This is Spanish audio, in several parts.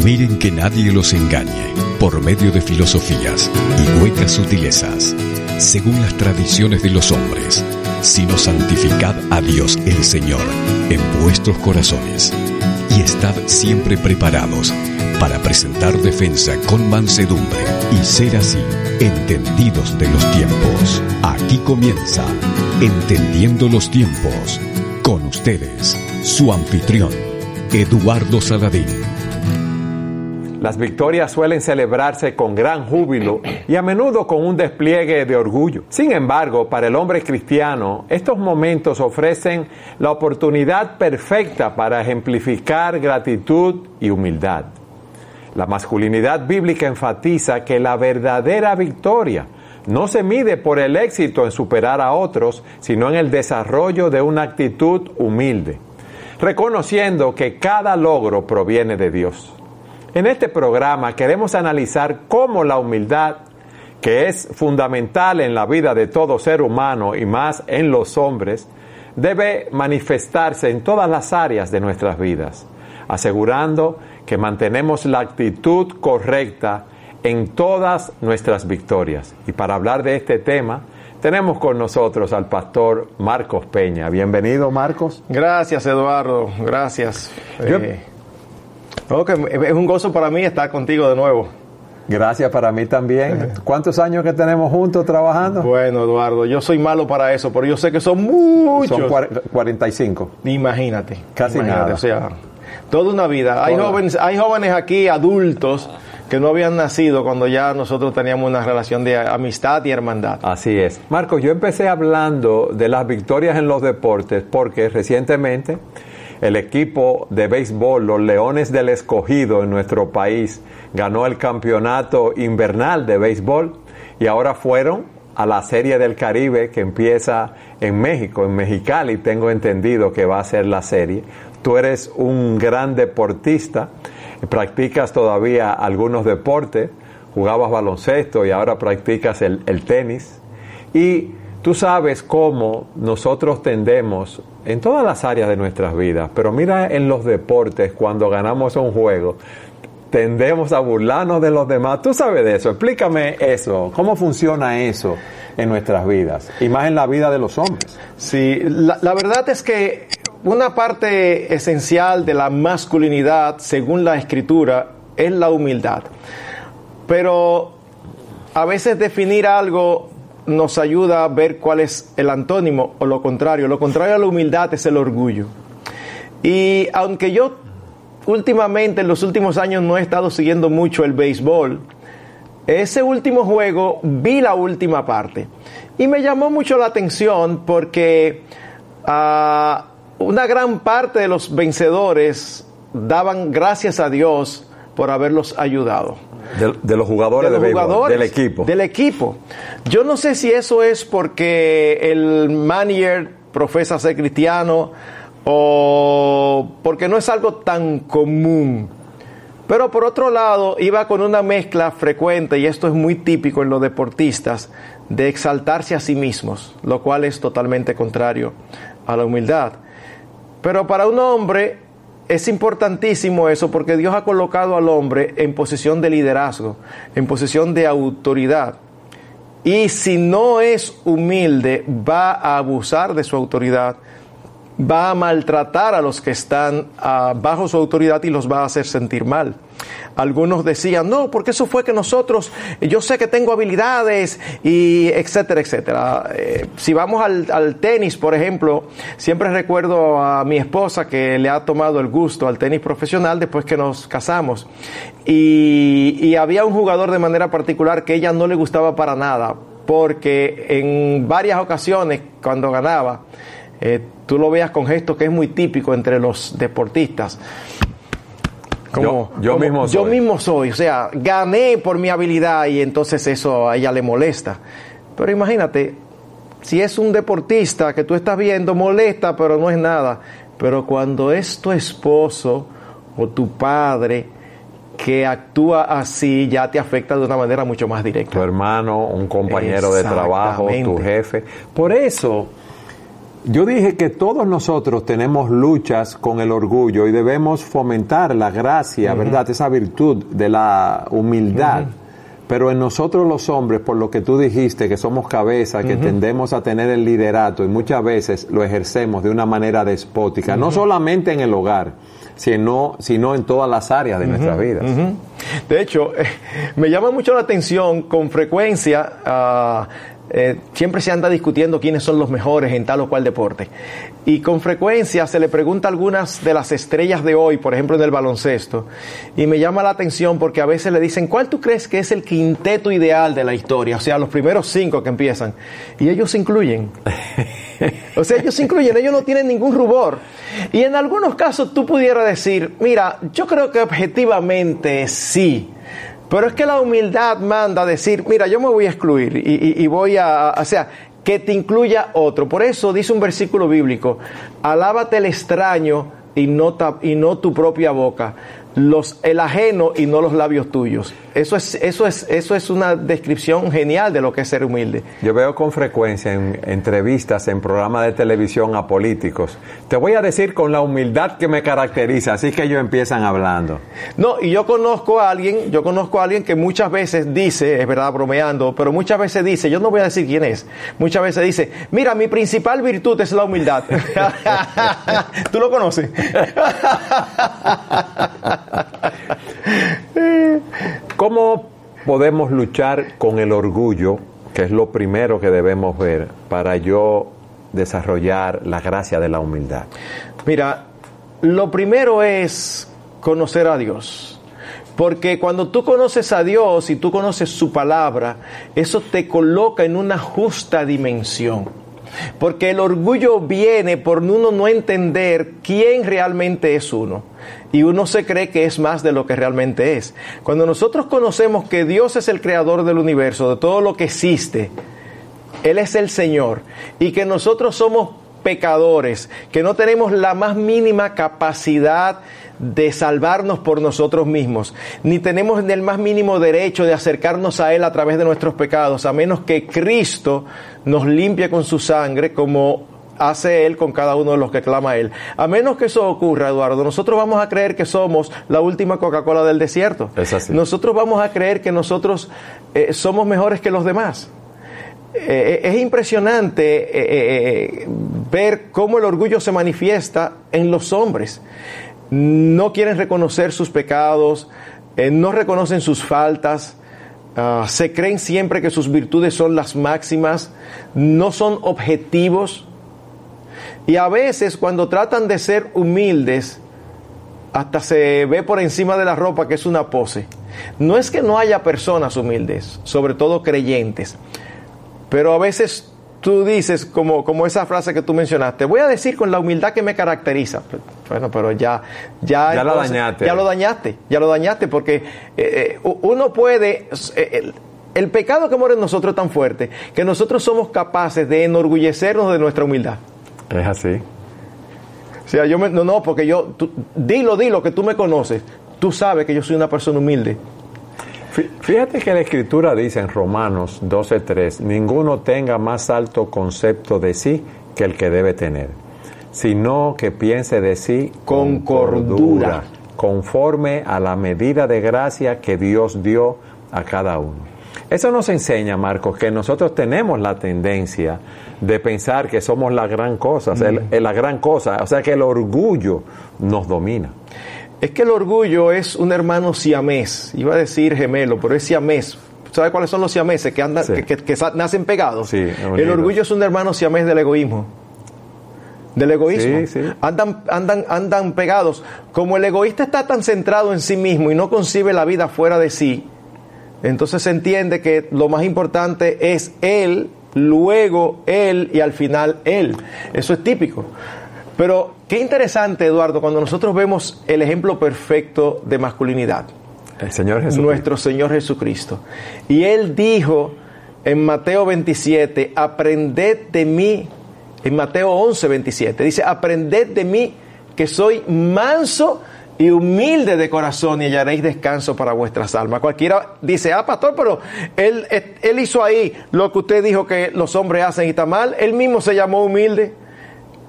Miren que nadie los engañe por medio de filosofías y huecas sutilezas, según las tradiciones de los hombres, sino santificad a Dios el Señor en vuestros corazones, y estad siempre preparados para presentar defensa con mansedumbre, y ser así entendidos de los tiempos. Aquí comienza Entendiendo los Tiempos, con ustedes, su anfitrión, Eduardo Saladín. Las victorias suelen celebrarse con gran júbilo y a menudo con un despliegue de orgullo. Sin embargo, para el hombre cristiano, estos momentos ofrecen la oportunidad perfecta para ejemplificar gratitud y humildad. La masculinidad bíblica enfatiza que la verdadera victoria no se mide por el éxito en superar a otros, sino en el desarrollo de una actitud humilde, reconociendo que cada logro proviene de Dios. En este programa queremos analizar cómo la humildad, que es fundamental en la vida de todo ser humano y más en los hombres, debe manifestarse en todas las áreas de nuestras vidas, asegurando que mantenemos la actitud correcta en todas nuestras victorias. Y para hablar de este tema, tenemos con nosotros al pastor Marcos Peña. Bienvenido, Marcos. Gracias, Eduardo. Gracias. Es un gozo para mí estar contigo de nuevo. Gracias, para mí también. ¿Cuántos años que tenemos juntos trabajando? Bueno, Eduardo, yo soy malo para eso, pero yo sé que son muchos. Son 45. Imagínate. Casi nada. O sea, toda una vida. Hay jóvenes aquí, adultos, que no habían nacido cuando ya nosotros teníamos una relación de amistad y hermandad. Así es. Marcos, yo empecé hablando de las victorias en los deportes porque recientemente el equipo de béisbol, los Leones del Escogido en nuestro país, ganó el campeonato invernal de béisbol y ahora fueron a la Serie del Caribe que empieza en México, en Mexicali, tengo entendido que va a ser la serie. Tú eres un gran deportista, practicas todavía algunos deportes, jugabas baloncesto y ahora practicas el tenis. Y tú sabes cómo nosotros tendemos en todas las áreas de nuestras vidas, pero mira en los deportes, cuando ganamos un juego, tendemos a burlarnos de los demás. Tú sabes de eso, explícame eso, cómo funciona eso en nuestras vidas, y más en la vida de los hombres. Sí, la verdad es que una parte esencial de la masculinidad, según la Escritura, es la humildad. Pero a veces definir algo nos ayuda a ver cuál es el antónimo o lo contrario. Lo contrario a la humildad es el orgullo. Y aunque yo últimamente, en los últimos años, no he estado siguiendo mucho el béisbol, ese último juego vi la última parte y me llamó mucho la atención porque una gran parte de los vencedores daban gracias a Dios por haberlos ayudado. De los jugadores de béisbol, del equipo. Yo no sé si eso es porque el manager profesa ser cristiano o porque no es algo tan común. Pero por otro lado, iba con una mezcla frecuente, y esto es muy típico en los deportistas, de exaltarse a sí mismos, lo cual es totalmente contrario a la humildad. Pero para un hombre es importantísimo eso, porque Dios ha colocado al hombre en posición de liderazgo, en posición de autoridad. Y si no es humilde, va a abusar de su autoridad, va a maltratar a los que están bajo su autoridad y los va a hacer sentir mal. Algunos decían, no, porque eso fue que nosotros, yo sé que tengo habilidades, y etcétera, etcétera. Si vamos al tenis, por ejemplo, siempre recuerdo a mi esposa que le ha tomado el gusto al tenis profesional después que nos casamos. Y había un jugador de manera particular que ella no le gustaba para nada, porque en varias ocasiones, cuando ganaba, tú lo veas con gestos que es muy típico entre los deportistas. Yo mismo soy, o sea, gané por mi habilidad, y entonces eso a ella le molesta. Pero imagínate, si es un deportista que tú estás viendo, molesta, pero no es nada. Pero cuando es tu esposo o tu padre que actúa así, ya te afecta de una manera mucho más directa. Tu hermano, un compañero de trabajo, tu jefe. Por eso Yo dije que todos nosotros tenemos luchas con el orgullo y debemos fomentar la gracia, ¿verdad? Esa virtud de la humildad. Pero en nosotros los hombres, por lo que tú dijiste, que somos cabeza, que tendemos a tener el liderato y muchas veces lo ejercemos de una manera despótica, no solamente en el hogar, sino en todas las áreas de nuestras vidas. De hecho, me llama mucho la atención, con frecuencia, siempre se anda discutiendo quiénes son los mejores en tal o cual deporte. Y con frecuencia se le pregunta a algunas de las estrellas de hoy, por ejemplo en el baloncesto, y me llama la atención porque a veces le dicen, ¿cuál tú crees que es el quinteto ideal de la historia? O sea, los primeros 5 que empiezan. Y ellos se incluyen. O sea, ellos se incluyen, ellos no tienen ningún rubor. Y en algunos casos tú pudieras decir, mira, yo creo que objetivamente sí. Pero es que la humildad manda a decir, mira, yo me voy a excluir y voy o sea, que te incluya otro. Por eso dice un versículo bíblico, alábate el extraño y no tu propia boca, el ajeno y no los labios tuyos. Eso es una descripción genial de lo que es ser humilde. Yo veo con frecuencia en entrevistas, en programas de televisión a políticos. Te voy a decir con la humildad que me caracteriza, así que ellos empiezan hablando. No, y yo conozco a alguien que muchas veces dice, es verdad, bromeando, pero muchas veces dice, yo no voy a decir quién es, muchas veces dice, mira, mi principal virtud es la humildad. ¿Tú lo conoces? ¿Cómo podemos luchar con el orgullo, que es lo primero que debemos ver, para yo desarrollar la gracia de la humildad? Mira, lo primero es conocer a Dios. Porque cuando tú conoces a Dios y tú conoces su palabra, eso te coloca en una justa dimensión. Porque el orgullo viene por uno no entender quién realmente es uno. Y uno se cree que es más de lo que realmente es. Cuando nosotros conocemos que Dios es el creador del universo, de todo lo que existe, Él es el Señor, y que nosotros somos pecadores, que no tenemos la más mínima capacidad de salvarnos por nosotros mismos, ni tenemos el más mínimo derecho de acercarnos a Él a través de nuestros pecados, a menos que Cristo nos limpie con su sangre, como hace Él con cada uno de los que clama a Él. A menos que eso ocurra, Eduardo, nosotros vamos a creer que somos la última Coca-Cola del desierto. Es así. Nosotros vamos a creer que nosotros somos mejores que los demás. Es impresionante ver cómo el orgullo se manifiesta en los hombres. No quieren reconocer sus pecados, no reconocen sus faltas, se creen siempre que sus virtudes son las máximas, no son objetivos, y a veces cuando tratan de ser humildes, hasta se ve por encima de la ropa que es una pose. No es que no haya personas humildes, sobre todo creyentes, pero a veces tú dices, como esa frase que tú mencionaste, voy a decir con la humildad que me caracteriza. Bueno, pero ya entonces, lo dañaste, porque uno puede, el pecado que mora en nosotros es tan fuerte, que nosotros somos capaces de enorgullecernos de nuestra humildad. Es así. O sea, porque dilo que tú me conoces, tú sabes que yo soy una persona humilde. Fíjate que la Escritura dice en Romanos 12:3, ninguno tenga más alto concepto de sí que el que debe tener, sino que piense de sí con cordura, conforme a la medida de gracia que Dios dio a cada uno. Eso nos enseña, Marcos, que nosotros tenemos la tendencia de pensar que somos la gran cosa, la gran cosa, o sea que el orgullo nos domina. Es que el orgullo es un hermano siamés, iba a decir gemelo, pero es siamés. ¿Sabes cuáles son los siameses que andan, sí, que nacen pegados? Sí, el orgullo es un hermano siamés del egoísmo. Del egoísmo. Sí, sí. Andan pegados. Como el egoísta está tan centrado en sí mismo y no concibe la vida fuera de sí, entonces se entiende que lo más importante es él, luego él y al final él. Eso es típico. Pero qué interesante, Eduardo, cuando nosotros vemos el ejemplo perfecto de masculinidad. El Señor Jesucristo. Nuestro Señor Jesucristo. Y Él dijo en Mateo 27, aprended de mí, en Mateo 11, 27, dice, aprended de mí que soy manso y humilde de corazón y hallaréis descanso para vuestras almas. Cualquiera dice, pastor, pero él hizo ahí lo que usted dijo que los hombres hacen y está mal. Él mismo se llamó humilde.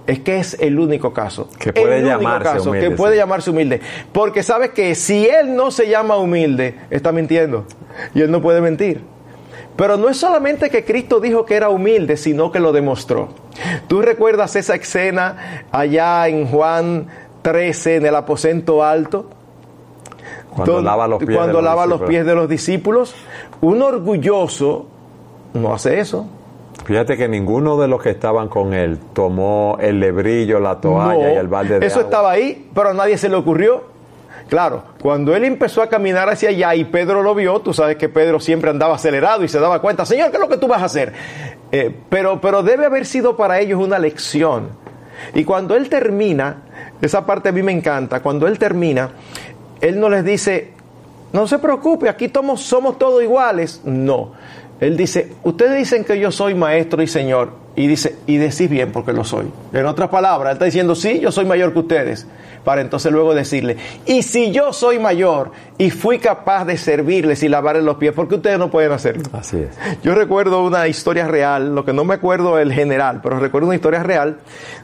es que es el único caso. Que puede llamarse humilde. Que puede llamarse humilde. Porque sabes que si él no se llama humilde, está mintiendo. Y él no puede mentir. Pero no es solamente que Cristo dijo que era humilde, sino que lo demostró. ¿Tú recuerdas esa escena allá en Juan 13, en el aposento alto? Cuando lava los pies de los discípulos. Un orgulloso no hace eso. Fíjate que ninguno de los que estaban con él tomó el lebrillo, la toalla y el balde de agua. Eso estaba ahí, pero a nadie se le ocurrió. Claro, cuando él empezó a caminar hacia allá y Pedro lo vio, tú sabes que Pedro siempre andaba acelerado y se daba cuenta, Señor, ¿qué es lo que tú vas a hacer? Pero debe haber sido para ellos una lección. Y cuando él termina, esa parte a mí me encanta, cuando él termina, él no les dice, no se preocupe, aquí somos todos iguales. No, él dice, ustedes dicen que yo soy maestro y señor, y dice, y decís bien porque lo soy. En otras palabras, él está diciendo, sí, yo soy mayor que ustedes, para entonces luego decirle, y si yo soy mayor y fui capaz de servirles y lavarles los pies, ¿por qué ustedes no pueden hacerlo? Así es. Yo recuerdo una historia real, lo que no me acuerdo el general, pero recuerdo una historia real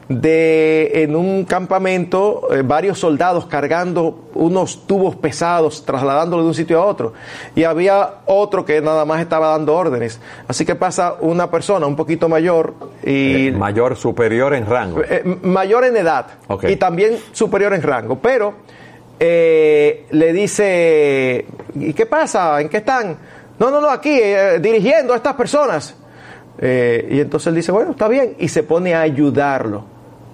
de en un campamento varios soldados cargando unos tubos pesados, trasladándolo de un sitio a otro, y había otro que nada más estaba dando órdenes. Así que pasa una persona un poquito mayor y mayor, superior en rango, mayor en edad, okay, y también superior en rango, pero le dice, ¿y qué pasa? ¿En qué están? No, aquí dirigiendo a estas personas. Y entonces él dice, bueno, está bien, y se pone a ayudarlo.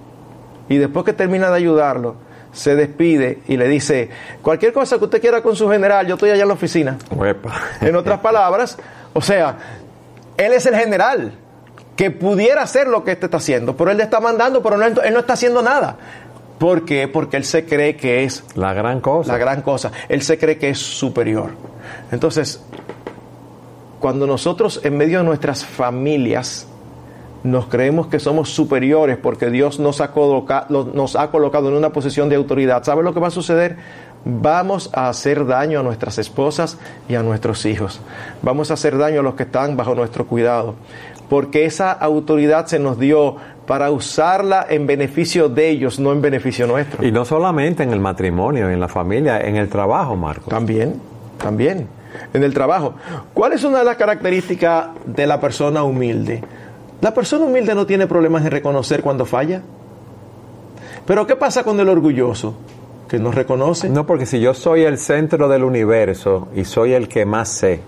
Y después que termina de ayudarlo, se despide y le dice, cualquier cosa que usted quiera con su general, yo estoy allá en la oficina. Uepa. En otras palabras, o sea, él es el general que pudiera hacer lo que este está haciendo, pero él le está mandando, pero él no está haciendo nada. ¿Por qué? Porque él se cree que es la gran cosa. La gran cosa. Él se cree que es superior. Entonces, cuando nosotros en medio de nuestras familias nos creemos que somos superiores porque Dios nos ha colocado en una posición de autoridad, ¿sabes lo que va a suceder? Vamos a hacer daño a nuestras esposas y a nuestros hijos. Vamos a hacer daño a los que están bajo nuestro cuidado, porque esa autoridad se nos dio para usarla en beneficio de ellos, no en beneficio nuestro. Y no solamente en el matrimonio, en la familia, en el trabajo, Marcos. También, en el trabajo. ¿Cuál es una de las características de la persona humilde? La persona humilde no tiene problemas en reconocer cuando falla. Pero ¿qué pasa con el orgulloso? Que no reconoce. No, porque si yo soy el centro del universo y soy el que más sé,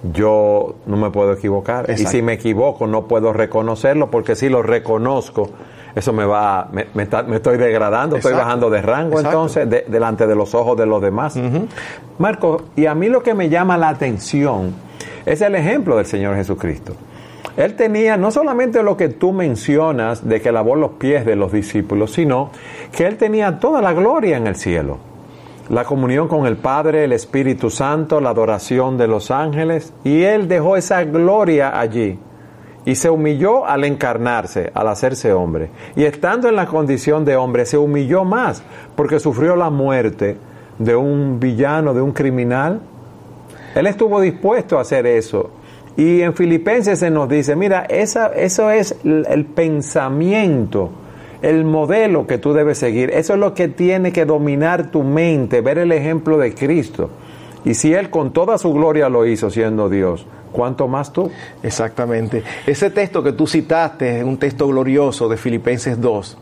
yo no me puedo equivocar. Exacto. Y si me equivoco no puedo reconocerlo, porque si lo reconozco, eso me estoy degradando. Exacto. Estoy bajando de rango. Exacto. Entonces delante de los ojos de los demás. Uh-huh. Marco, y a mí lo que me llama la atención es el ejemplo del Señor Jesucristo. Él tenía no solamente lo que tú mencionas de que lavó los pies de los discípulos, sino que él tenía toda la gloria en el cielo. La comunión con el Padre, el Espíritu Santo, la adoración de los ángeles, y él dejó esa gloria allí y se humilló al encarnarse, al hacerse hombre. Y estando en la condición de hombre, se humilló más porque sufrió la muerte de un villano, de un criminal. Él estuvo dispuesto a hacer eso. Y en Filipenses se nos dice, mira, eso es el pensamiento, el modelo que tú debes seguir. Eso es lo que tiene que dominar tu mente, ver el ejemplo de Cristo. Y si Él con toda su gloria lo hizo siendo Dios, ¿cuánto más tú? Exactamente. Ese texto que tú citaste es un texto glorioso de Filipenses 2.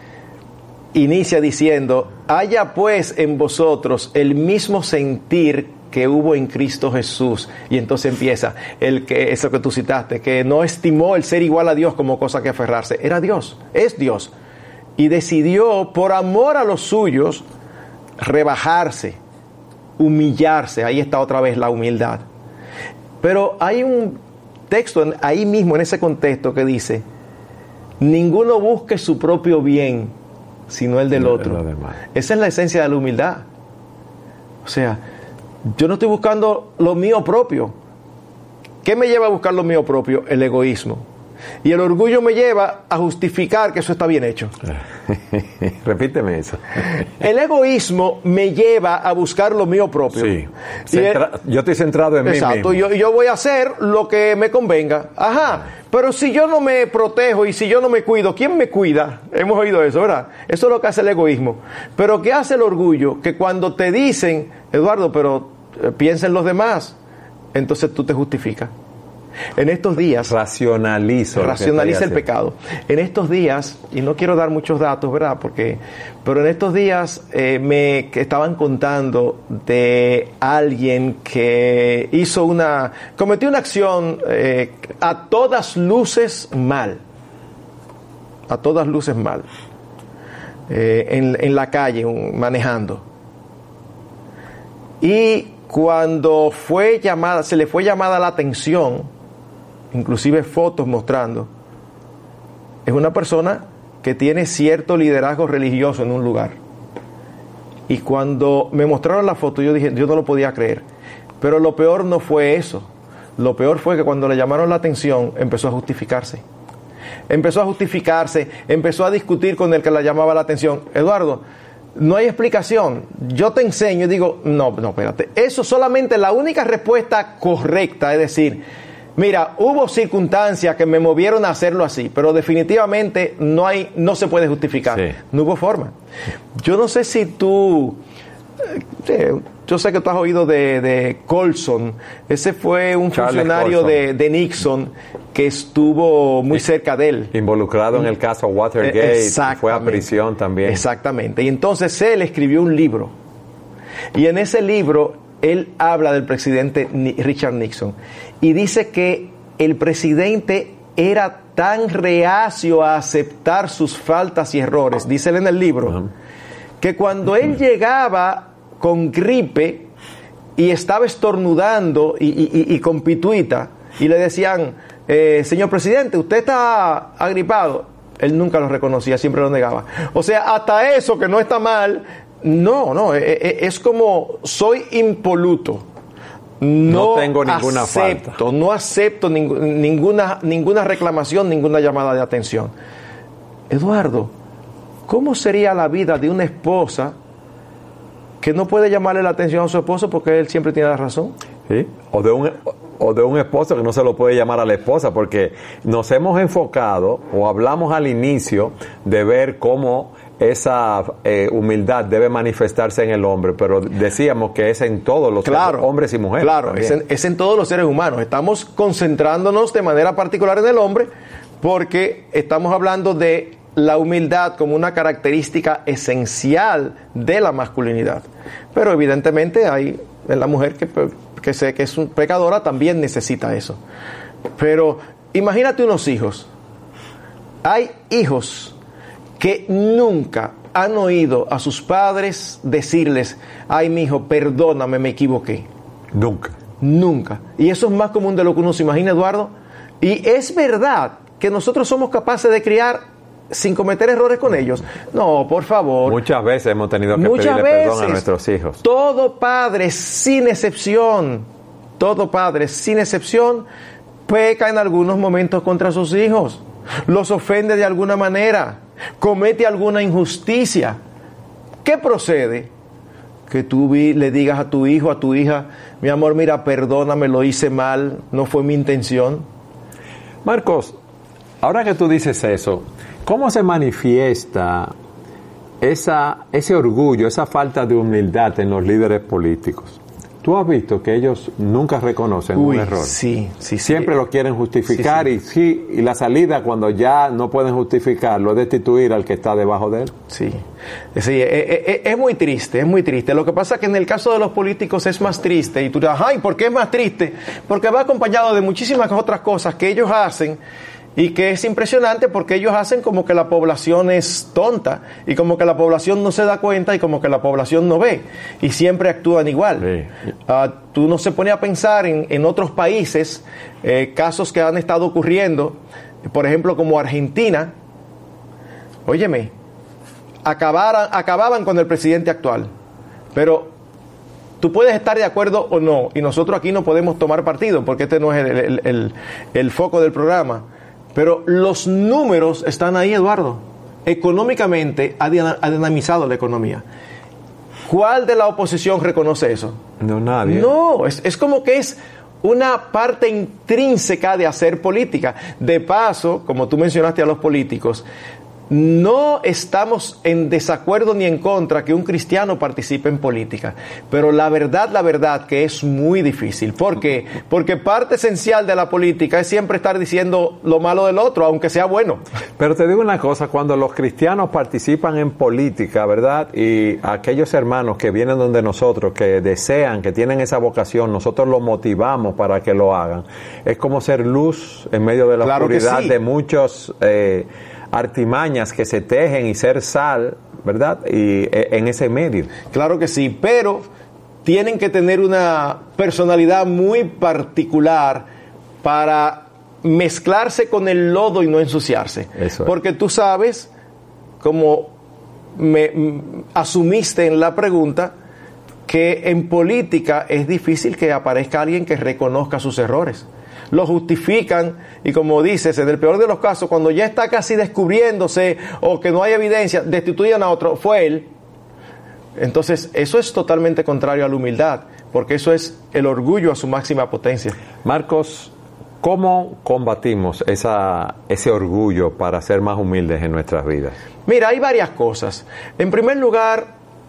Inicia diciendo, haya pues en vosotros el mismo sentir que hubo en Cristo Jesús. Y entonces empieza eso que tú citaste, que no estimó el ser igual a Dios como cosa que aferrarse. Era Dios, es Dios. Y decidió, por amor a los suyos, rebajarse, humillarse. Ahí está otra vez la humildad. Pero hay un texto ahí mismo, en ese contexto, que dice, ninguno busque su propio bien, sino el del otro. Esa es la esencia de la humildad. O sea, yo no estoy buscando lo mío propio. ¿Qué me lleva a buscar lo mío propio? El egoísmo. Y el orgullo me lleva a justificar que eso está bien hecho. Repíteme eso. El egoísmo me lleva a buscar lo mío propio. Sí. Yo estoy centrado en mí mismo. Exacto. Yo voy a hacer lo que me convenga. Ajá. pero si yo no me protejo y si yo no me cuido, ¿quién me cuida? Hemos oído eso, ¿verdad? Eso es lo que hace el egoísmo. Pero ¿qué hace el orgullo? Que cuando te dicen, Eduardo, pero piensa en los demás, entonces tú te justificas. En estos días racionaliza el pecado. En estos días, y no quiero dar muchos datos, ¿verdad? Pero en estos días me estaban contando de alguien que cometió una acción a todas luces mal. A todas luces mal. En la calle, manejando. Y cuando se le fue llamada la atención, inclusive fotos mostrando, es una persona que tiene cierto liderazgo religioso en un lugar. Y cuando me mostraron la foto, yo dije, yo no lo podía creer. Pero lo peor no fue eso. Lo peor fue que cuando le llamaron la atención, empezó a justificarse. Empezó a discutir con el que le llamaba la atención. Eduardo, no hay explicación. Yo te enseño y digo, no, espérate. Eso solamente la única respuesta correcta es decir, mira, hubo circunstancias que me movieron a hacerlo así, pero definitivamente no se puede justificar. Sí. No hubo forma. Yo no sé si tú... yo sé que tú has oído de Colson. Ese fue un funcionario de Nixon que estuvo muy cerca de él. Involucrado en el caso Watergate. Fue a prisión también. Exactamente. Y entonces él escribió un libro. Y en ese libro él habla del presidente Richard Nixon. Y dice que el presidente era tan reacio a aceptar sus faltas y errores, dice él en el libro, que cuando él llegaba con gripe y estaba estornudando y con pituita, y le decían, señor presidente, usted está agripado, él nunca lo reconocía, siempre lo negaba. O sea, hasta eso que no está mal, es como soy impoluto. No tengo ninguna falta. No acepto ninguna reclamación, ninguna llamada de atención. Eduardo, ¿cómo sería la vida de una esposa que no puede llamarle la atención a su esposo porque él siempre tiene la razón? Sí, o de un esposo que no se lo puede llamar a la esposa, porque nos hemos enfocado o hablamos al inicio de ver cómo esa humildad debe manifestarse en el hombre, pero decíamos que es en todos los hombres y mujeres. Claro, es en todos los seres humanos. Estamos concentrándonos de manera particular en el hombre porque estamos hablando de la humildad como una característica esencial de la masculinidad. Pero evidentemente hay en la mujer que sé que es pecadora, también necesita eso. Pero imagínate unos hijos. Hay hijos que nunca han oído a sus padres decirles, ay, mi hijo, perdóname, me equivoqué. Nunca. Y eso es más común de lo que uno se imagina, Eduardo. Y es verdad que nosotros somos capaces de criar sin cometer errores con ellos. No, por favor. Muchas veces hemos tenido que pedirle perdón a nuestros hijos. Todo padre, sin excepción, peca en algunos momentos contra sus hijos. Los ofende de alguna manera. Comete alguna injusticia. ¿Qué procede? Que tú le digas a tu hijo, a tu hija, mi amor, mira, perdóname, lo hice mal, no fue mi intención. Marcos, ahora que tú dices eso, ¿cómo se manifiesta ese orgullo, esa falta de humildad en los líderes políticos? ¿Tú has visto que ellos nunca reconocen un error? Sí. Siempre lo quieren justificar. Sí. Y la salida cuando ya no pueden justificarlo es destituir al que está debajo de él. Sí, es muy triste. Lo que pasa es que en el caso de los políticos es más triste. Y tú dirás, ay, ¿por qué es más triste? Porque va acompañado de muchísimas otras cosas que ellos hacen y que es impresionante porque ellos hacen como que la población es tonta y como que la población no se da cuenta y como que la población no ve y siempre actúan igual. Sí. Tú no se pone a pensar en otros países, casos que han estado ocurriendo, por ejemplo como Argentina. Óyeme, acababan con el presidente actual, pero tú puedes estar de acuerdo o no, y nosotros aquí no podemos tomar partido porque este no es el foco del programa. Pero los números están ahí, Eduardo. Económicamente ha dinamizado la economía. ¿Cuál de la oposición reconoce eso? No, nadie. No, es como que es una parte intrínseca de hacer política. De paso, como tú mencionaste a los políticos, no estamos en desacuerdo ni en contra que un cristiano participe en política, pero la verdad que es muy difícil. ¿Por qué? Porque parte esencial de la política es siempre estar diciendo lo malo del otro, aunque sea bueno. Pero te digo una cosa, cuando los cristianos participan en política, ¿verdad? Y aquellos hermanos que vienen donde nosotros, que desean, que tienen esa vocación, nosotros los motivamos para que lo hagan. Es como ser luz en medio de la oscuridad de muchos artimañas que se tejen, y ser sal, ¿verdad? Y en ese medio. Claro que sí, pero tienen que tener una personalidad muy particular para mezclarse con el lodo y no ensuciarse. Eso es. Porque tú sabes, como me asumiste en la pregunta, que en política es difícil que aparezca alguien que reconozca sus errores. Lo justifican y, como dices, en el peor de los casos, cuando ya está casi descubriéndose o que no hay evidencia, destituyen a otro, fue él. Entonces, eso es totalmente contrario a la humildad, porque eso es el orgullo a su máxima potencia. Marcos, ¿cómo combatimos ese orgullo para ser más humildes en nuestras vidas? Mira, hay varias cosas. En primer lugar,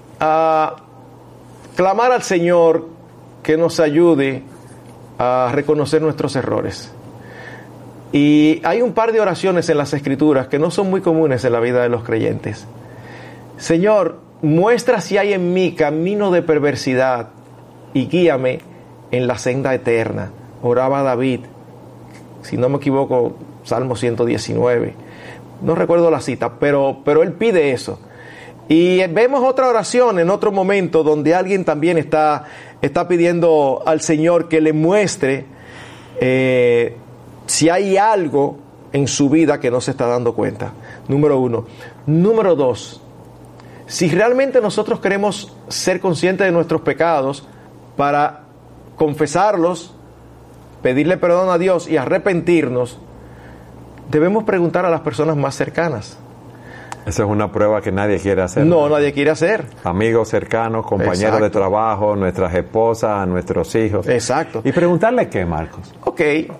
clamar al Señor que nos ayude a reconocer nuestros errores. Y hay un par de oraciones en las Escrituras que no son muy comunes en la vida de los creyentes. Señor, muestra si hay en mí camino de perversidad y guíame en la senda eterna. Oraba David, si no me equivoco, Salmo 119. No recuerdo la cita, pero él pide eso. Y vemos otra oración en otro momento donde alguien también está pidiendo al Señor que le muestre si hay algo en su vida que no se está dando cuenta. Número 1. Número 2. Si realmente nosotros queremos ser conscientes de nuestros pecados para confesarlos, pedirle perdón a Dios y arrepentirnos, debemos preguntar a las personas más cercanas. Esa es una prueba que nadie quiere hacer. No, nadie quiere hacer. Amigos cercanos, compañeros de trabajo, nuestras esposas, nuestros hijos. Exacto. ¿Y preguntarle qué, Marcos? Ok.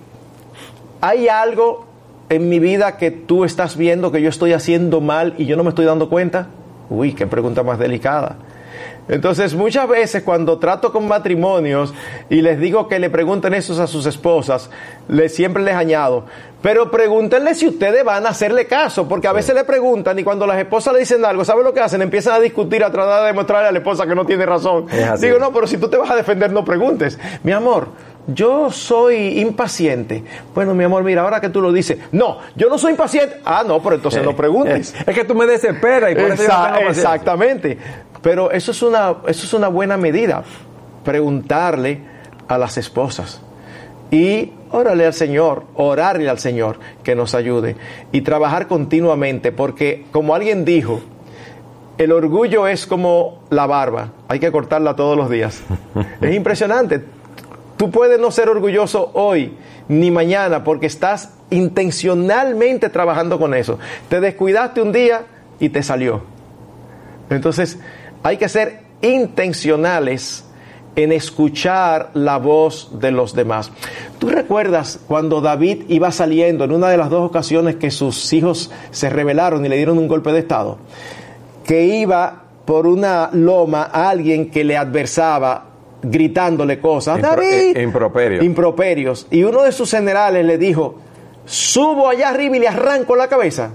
¿Hay algo en mi vida que tú estás viendo que yo estoy haciendo mal y yo no me estoy dando cuenta? Uy, qué pregunta más delicada. Entonces, muchas veces cuando trato con matrimonios y les digo que le pregunten eso a sus esposas, siempre les añado, pero pregúntenle si ustedes van a hacerle caso, porque a veces le preguntan y cuando las esposas le dicen algo, ¿saben lo que hacen? Empiezan a discutir, a tratar de demostrarle a la esposa que no tiene razón. Digo, no, pero si tú te vas a defender, no preguntes. Mi amor, yo soy impaciente. Bueno, mi amor, mira, ahora que tú lo dices, no, yo no soy impaciente. Ah, no, pero entonces no preguntes. Es que tú me desesperas y por eso yo no tengo paciencia. Exactamente. Pero eso es una buena medida, preguntarle a las esposas. Y orarle al Señor que nos ayude y trabajar continuamente, porque como alguien dijo, el orgullo es como la barba, hay que cortarla todos los días. Es impresionante. Tú puedes no ser orgulloso hoy ni mañana porque estás intencionalmente trabajando con eso. Te descuidaste un día y te salió. Entonces, hay que ser intencionales en escuchar la voz de los demás. ¿Tú recuerdas cuando David iba saliendo en una de las dos ocasiones que sus hijos se rebelaron y le dieron un golpe de estado? Que iba por una loma a alguien que le adversaba, gritándole cosas. David, improperios. Y uno de sus generales le dijo, subo allá arriba y le arranco la cabeza.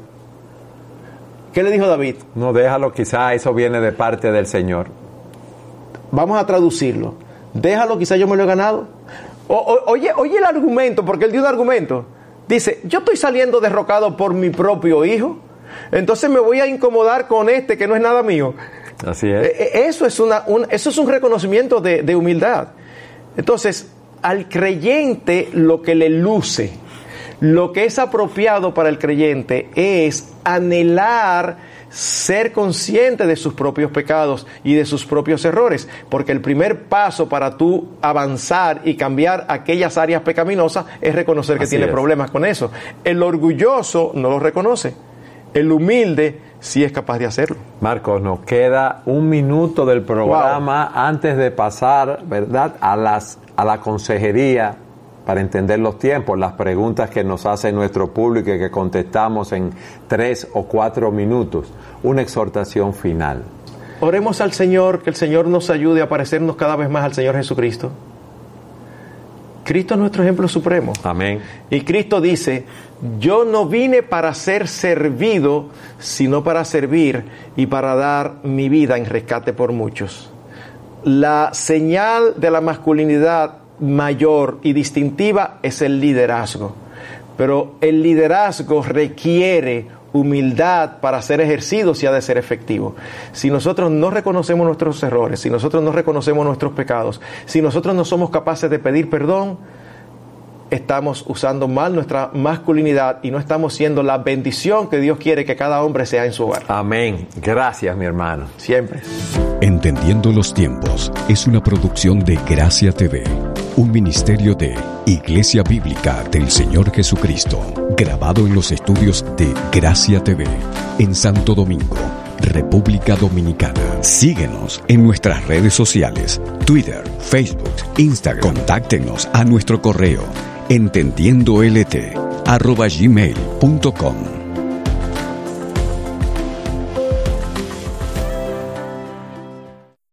¿Qué le dijo David? No, déjalo, quizá eso viene de parte del Señor. Vamos a traducirlo. Déjalo, quizá yo me lo he ganado. Oye el argumento, porque él dio un argumento. Dice, yo estoy saliendo derrocado por mi propio hijo, entonces me voy a incomodar con este que no es nada mío. Así es. Eso es un reconocimiento de humildad. Entonces, al creyente lo que le luce, lo que es apropiado para el creyente es anhelar ser consciente de sus propios pecados y de sus propios errores, porque el primer paso para tú avanzar y cambiar aquellas áreas pecaminosas es reconocer que tiene problemas con eso. El orgulloso no lo reconoce, el humilde sí es capaz de hacerlo. Marcos, nos queda un minuto del programa antes de pasar, ¿verdad?, a la consejería para entender los tiempos, las preguntas que nos hace nuestro público y que contestamos en 3 o 4 minutos. Una exhortación final. Oremos al Señor, que el Señor nos ayude a parecernos cada vez más al Señor Jesucristo. Cristo es nuestro ejemplo supremo. Amén. Y Cristo dice, yo no vine para ser servido, sino para servir y para dar mi vida en rescate por muchos. La señal de la masculinidad mayor y distintiva es el liderazgo. Pero el liderazgo requiere humildad para ser ejercido si ha de ser efectivo. Si nosotros no reconocemos nuestros errores, si nosotros no reconocemos nuestros pecados, si nosotros no somos capaces de pedir perdón, estamos usando mal nuestra masculinidad y no estamos siendo la bendición que Dios quiere que cada hombre sea en su hogar. Amén. Gracias, mi hermano. Siempre. Entendiendo los tiempos es una producción de Gracia TV, un ministerio de Iglesia Bíblica del Señor Jesucristo, grabado en los estudios de Gracia TV, en Santo Domingo, República Dominicana. Síguenos en nuestras redes sociales, Twitter, Facebook, Instagram. Contáctenos a nuestro correo entendiendolt@gmail.com.